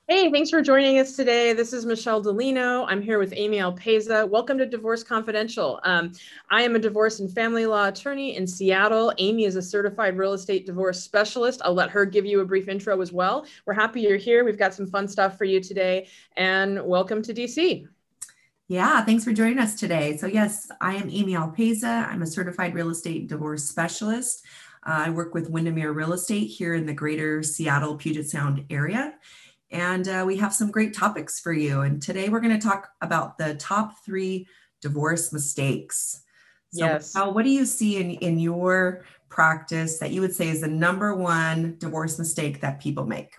Hey, thanks for joining us today. This is Michelle Delino. I'm here with Amy Alpeza. Welcome to Divorce Confidential. I am a divorce and family law attorney in Seattle. Amy is a certified real estate divorce specialist. I'll let her give you a brief intro as well. We're happy you're here. We've got some fun stuff for you today, and welcome to DC. Yeah, thanks for joining us today. So yes, I am Amy Alpeza. I'm a certified real estate divorce specialist. I work with Windermere Real Estate here in the greater Seattle Puget Sound area. And we have some great topics for you. And today we're going to talk about the top three divorce mistakes. So Yes. Michelle, what do you see in your practice that you would say is the number one divorce mistake that people make?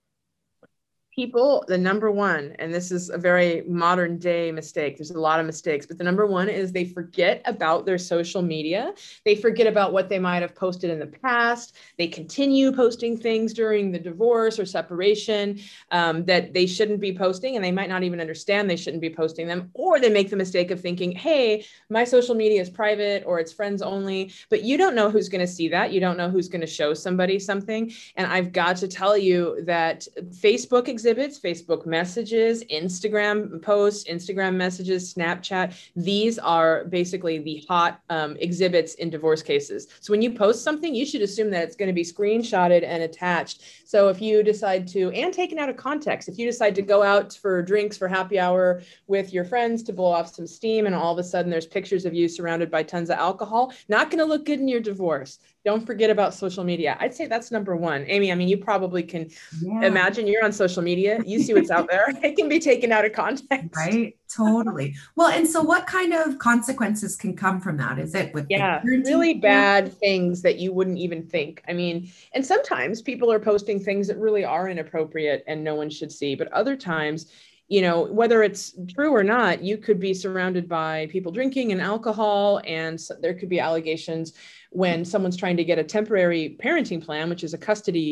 People, the number one, and this is a very modern day mistake. There's a lot of mistakes, but the number one is they forget about their social media. They forget about what they might have posted in the past. They continue posting things during the divorce or separation that they shouldn't be posting, and they might not even understand they shouldn't be posting them. Or they make the mistake of thinking, hey, my social media is private or it's friends only, but you don't know who's going to see that. You don't know who's going to show somebody something. And I've got to tell you that Facebook exhibits, Facebook messages, Instagram posts, Instagram messages, Snapchat. These are basically the hot exhibits in divorce cases. So when you post something, you should assume that it's going to be screenshotted and attached. So if you decide to, and taken out of context, if you decide to go out for drinks for happy hour with your friends to blow off some steam, and all of a sudden there's pictures of you surrounded by tons of alcohol, not going to look good in your divorce. Don't forget about social media. I'd say that's number one. Amy, I mean, you probably can Yeah. imagine you're on social media. You see what's out there. It can be taken out of context. Right? Totally. Well, and so what kind of consequences can come from that? Is it with the Yeah, parenting really plan? bad things that you wouldn't even think. I mean, and sometimes people are posting things that really are inappropriate and no one should see, but other times, whether it's true or not, you could be surrounded by people drinking and alcohol, and so there could be allegations when someone's trying to get a temporary parenting plan, which is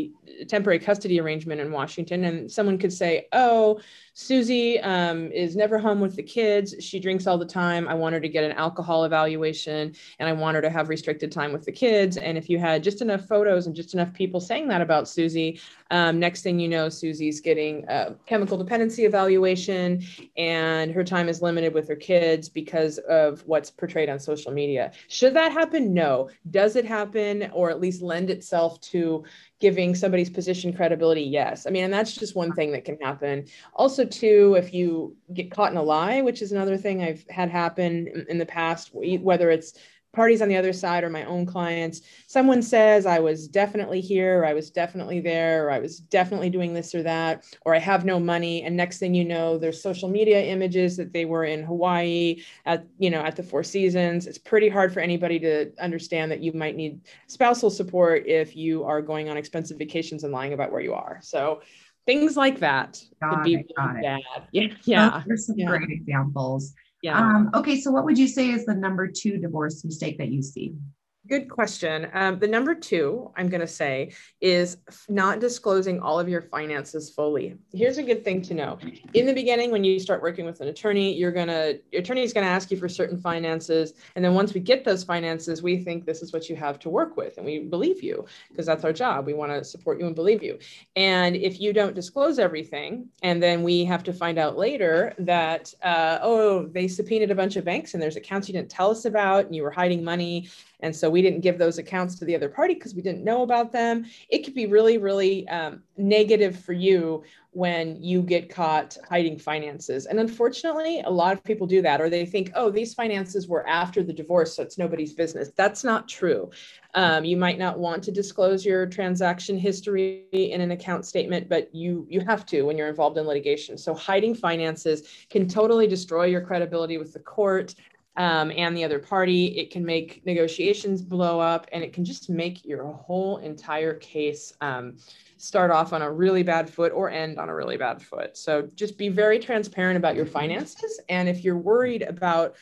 a temporary custody arrangement in Washington, and someone could say, oh, Susie is never home with the kids. She drinks all the time. I want her to get an alcohol evaluation, and I want her to have restricted time with the kids. And if you had just enough photos and just enough people saying that about Susie, next thing you know, Susie's getting a chemical dependency evaluation, and her time is limited with her kids because of what's portrayed on social media. Should that happen? No. Does it happen, or at least lend itself to giving somebody's position credibility? Yes. I mean, and that's just one thing that can happen. Also, too, if you get caught in a lie, which is another thing I've had happen in the past, whether it's parties on the other side or my own clients, someone says I was definitely here, or I was definitely there, or I was definitely doing this or that, or I have no money, and next thing you know, there's social media images that they were in Hawaii at the Four Seasons. It's pretty hard for anybody to understand that you might need spousal support if you are going on expensive vacations and lying about where you are. So things like that could Got be it. really Got it. bad. Yeah, Those yeah, are some yeah, great examples. yeah. Okay, so what would you say is the number two divorce mistake that you see? Good question. The number two, I'm going to say, is not disclosing all of your finances fully. Here's a good thing to know. In the beginning, when you start working with an attorney, your attorney is going to ask you for certain finances. And then once we get those finances, we think this is what you have to work with. And we believe you because that's our job. We want to support you and believe you. And if you don't disclose everything, and then we have to find out later that, they subpoenaed a bunch of banks and there's accounts you didn't tell us about and you were hiding money, and so we didn't give those accounts to the other party because we didn't know about them. It could be really, really negative for you when you get caught hiding finances. And unfortunately, a lot of people do that, or they think, oh, these finances were after the divorce, so it's nobody's business. That's not true. You might not want to disclose your transaction history in an account statement, but you have to when you're involved in litigation. So hiding finances can totally destroy your credibility with the court and the other party. It can make negotiations blow up, and it can just make your whole entire case start off on a really bad foot or end on a really bad foot. So just be very transparent about your finances. And if you're worried about,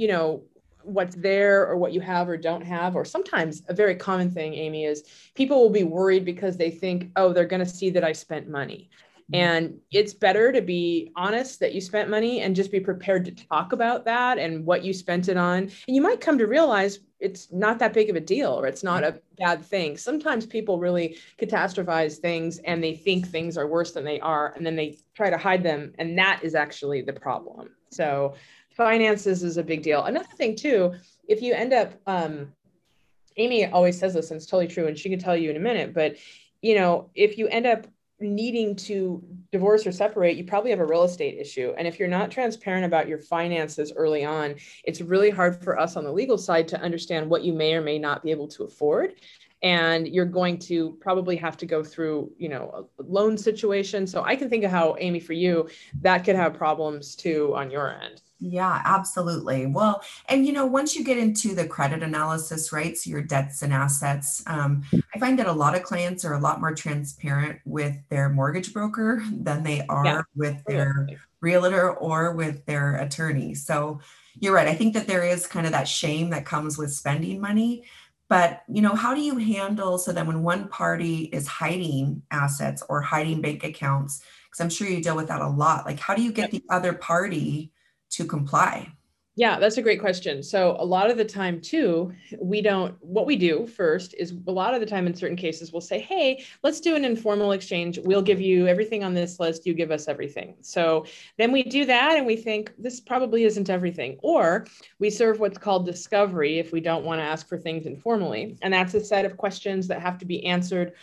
what's there or what you have or don't have, or sometimes a very common thing, Amy, is people will be worried because they think, oh, they're going to see that I spent money. And it's better to be honest that you spent money and just be prepared to talk about that and what you spent it on. And you might come to realize it's not that big of a deal, or it's not a bad thing. Sometimes people really catastrophize things and they think things are worse than they are, and then they try to hide them. And that is actually the problem. So finances is a big deal. Another thing too, if you end up, Amy always says this, and it's totally true, and she can tell you in a minute, but if you end up needing to divorce or separate, you probably have a real estate issue. And if you're not transparent about your finances early on, it's really hard for us on the legal side to understand what you may or may not be able to afford. And you're going to probably have to go through, a loan situation. So I can think of how, Amy, for you, that could have problems too on your end. Yeah, absolutely. Well, and once you get into the credit analysis, right? So your debts and assets, I find that a lot of clients are a lot more transparent with their mortgage broker than they are with their realtor or with their attorney. So you're right. I think that there is kind of that shame that comes with spending money. But, how do you handle so that when one party is hiding assets or hiding bank accounts, because I'm sure you deal with that a lot, like how do you get the other party to comply? Yeah, that's a great question. So a lot of the time too, what we do first is a lot of the time in certain cases, we'll say, hey, let's do an informal exchange. We'll give you everything on this list. You give us everything. So then we do that and we think this probably isn't everything. Or we serve what's called discovery if we don't want to ask for things informally. And that's a set of questions that have to be answered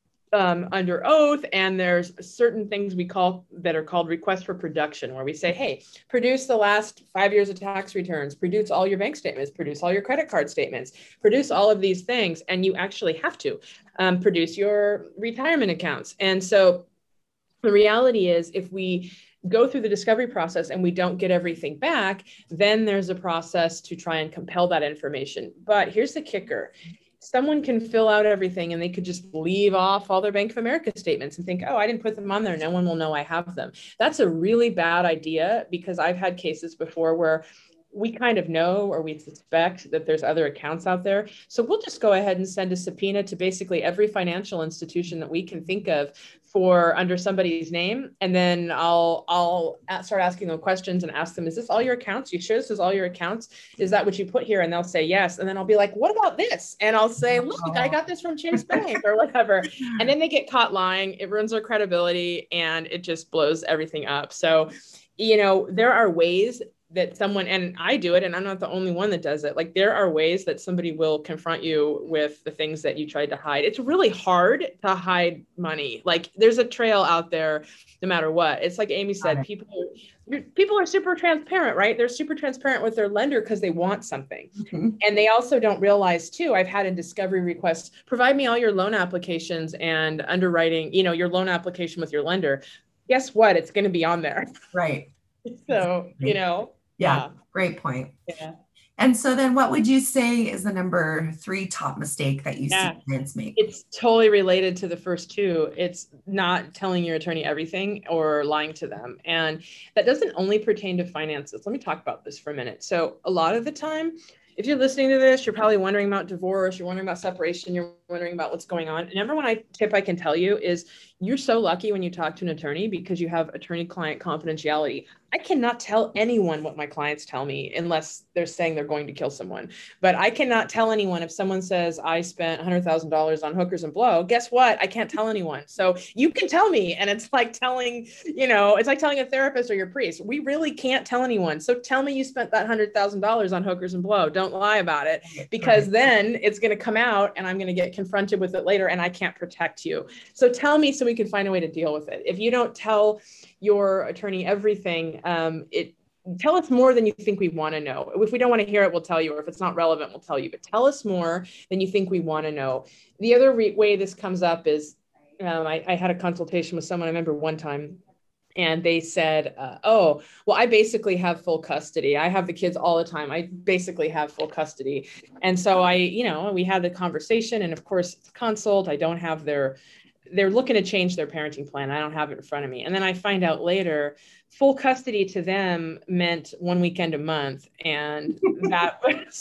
under oath, and there's certain things that are called requests for production, where we say, hey, produce the last 5 years of tax returns, produce all your bank statements, produce all your credit card statements, produce all of these things. And you actually have to produce your retirement accounts. And so the reality is, if we go through the discovery process and we don't get everything back, then there's a process to try and compel that information. But here's the kicker. Someone can fill out everything and they could just leave off all their Bank of America statements and think, oh, I didn't put them on there. No one will know I have them. That's a really bad idea, because I've had cases before where we kind of know, or we suspect that there's other accounts out there. So we'll just go ahead and send a subpoena to basically every financial institution that we can think of for under somebody's name. And then I'll start asking them questions and ask them, is this all your accounts? You sure this is all your accounts? Is that what you put here? And they'll say yes. And then I'll be like, what about this? And I'll say, look, I got this from Chase Bank or whatever. And then they get caught lying. It ruins their credibility and it just blows everything up. So, there are ways that someone, and I do it, and I'm not the only one that does it. Like, there are ways that somebody will confront you with the things that you tried to hide. It's really hard to hide money. Like, there's a trail out there no matter what. It's like Amy said, people are super transparent, right? They're super transparent with their lender because they want something. Mm-hmm. And they also don't realize too, I've had in discovery requests, provide me all your loan applications and underwriting, your loan application with your lender. Guess what? It's going to be on there. Right. So, Yeah, great point. Yeah. And so then what would you say is the number 3 top mistake that you see clients make? It's totally related to the first two. It's not telling your attorney everything or lying to them. And that doesn't only pertain to finances. Let me talk about this for a minute. So a lot of the time, if you're listening to this, you're probably wondering about divorce, you're wondering about separation, you're wondering about what's going on. And number one tip I can tell you is you're so lucky when you talk to an attorney because you have attorney-client confidentiality. I cannot tell anyone what my clients tell me unless they're saying they're going to kill someone. But I cannot tell anyone if someone says I spent $100,000 on hookers and blow. Guess what? I can't tell anyone. So you can tell me, and it's like telling, it's like telling a therapist or your priest. We really can't tell anyone. So tell me you spent that $100,000 on hookers and blow. Don't lie about it, because then it's going to come out and I'm going to get confronted with it later and I can't protect you. So tell me so we can find a way to deal with it. If you don't tell your attorney everything, tell us more than you think we want to know. If we don't want to hear it, we'll tell you, or if it's not relevant, we'll tell you, but tell us more than you think we want to know. The other way this comes up is, I had a consultation with someone, I remember one time, and they said, oh, well, I basically have full custody. I have the kids all the time. I basically have full custody. And so we had the conversation, and of course it's consult. I don't have their they're looking to change their parenting plan. I don't have it in front of me. And then I find out later, full custody to them meant 1 weekend a month. And that was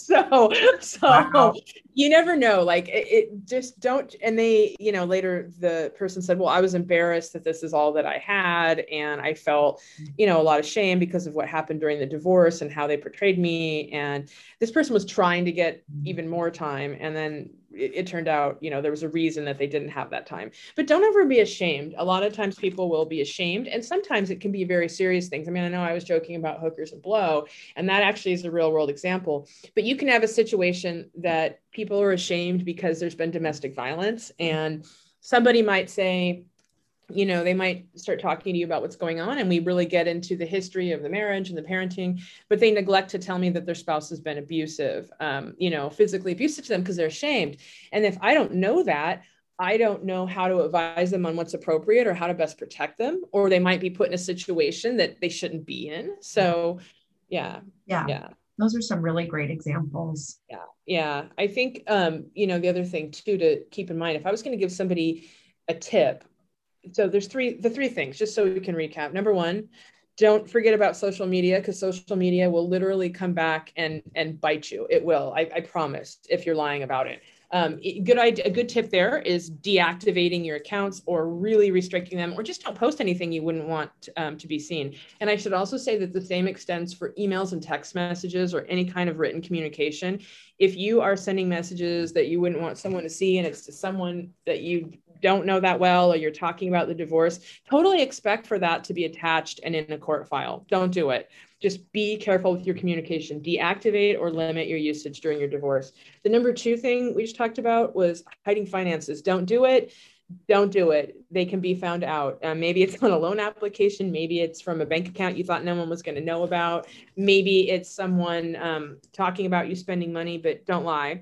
so Wow. you never know, like it just don't. And they, later the person said, well, I was embarrassed that this is all that I had. And I felt, a lot of shame because of what happened during the divorce and how they portrayed me. And this person was trying to get even more time. And then it turned out, there was a reason that they didn't have that time. But don't ever be ashamed. A lot of times people will be ashamed, and sometimes it can be very serious things. I mean, I know I was joking about hookers and blow, and that actually is a real world example. But you can have a situation that people are ashamed because there's been domestic violence, and somebody might say, they might start talking to you about what's going on, and we really get into the history of the marriage and the parenting, but they neglect to tell me that their spouse has been abusive, physically abusive to them because they're ashamed. And if I don't know that, I don't know how to advise them on what's appropriate or how to best protect them, or they might be put in a situation that they shouldn't be in. So, yeah. Those are some really great examples. Yeah. I think, the other thing too, to keep in mind, if I was going to give somebody a tip, so there's the three things, just so we can recap. Number one, don't forget about social media, because social media will literally come back and bite you. It will. I promise, if you're lying about it. A good tip there is deactivating your accounts or really restricting them, or just don't post anything you wouldn't want to be seen. And I should also say that the same extends for emails and text messages or any kind of written communication. If you are sending messages that you wouldn't want someone to see, and it's to someone that you don't know that well, or you're talking about the divorce, totally expect for that to be attached and in a court file. Don't do it. Just be careful with your communication. Deactivate or limit your usage during your divorce. The number two thing we just talked about was hiding finances. Don't do it. Don't do it. They can be found out. Maybe it's on a loan application. Maybe it's from a bank account you thought no one was going to know about. Maybe it's someone talking about you spending money, but don't lie.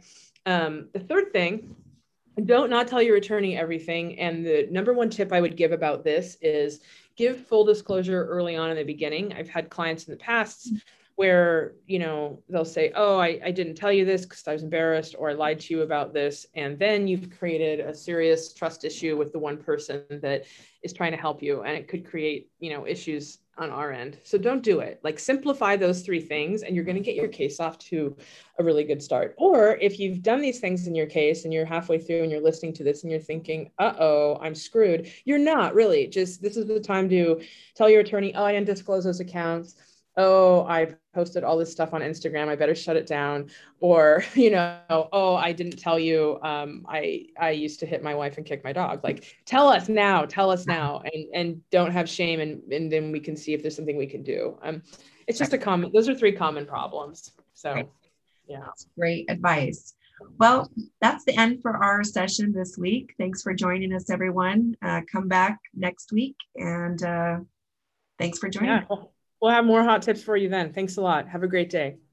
The third thing, don't not tell your attorney everything. And the number one tip I would give about this is give full disclosure early on in the beginning. I've had clients in the past where, they'll say, oh, I didn't tell you this because I was embarrassed, or I lied to you about this. And then you've created a serious trust issue with the one person that is trying to help you. And it could create, issues on our end. So don't do it. Like, simplify those three things and you're going to get your case off to a really good start. Or if you've done these things in your case and you're halfway through and you're listening to this and you're thinking, uh-oh, I'm screwed. You're not really. Just, this is the time to tell your attorney, oh, I didn't disclose those accounts. Oh, I posted all this stuff on Instagram, I better shut it down. Or, oh, I didn't tell you, I used to hit my wife and kick my dog. Like, tell us now, and don't have shame. And then we can see if there's something we can do. It's just those are three common problems. So, yeah. That's great advice. Well, that's the end for our session this week. Thanks for joining us, everyone. Come back next week, and thanks for joining. Yeah. We'll have more hot tips for you then. Thanks a lot. Have a great day.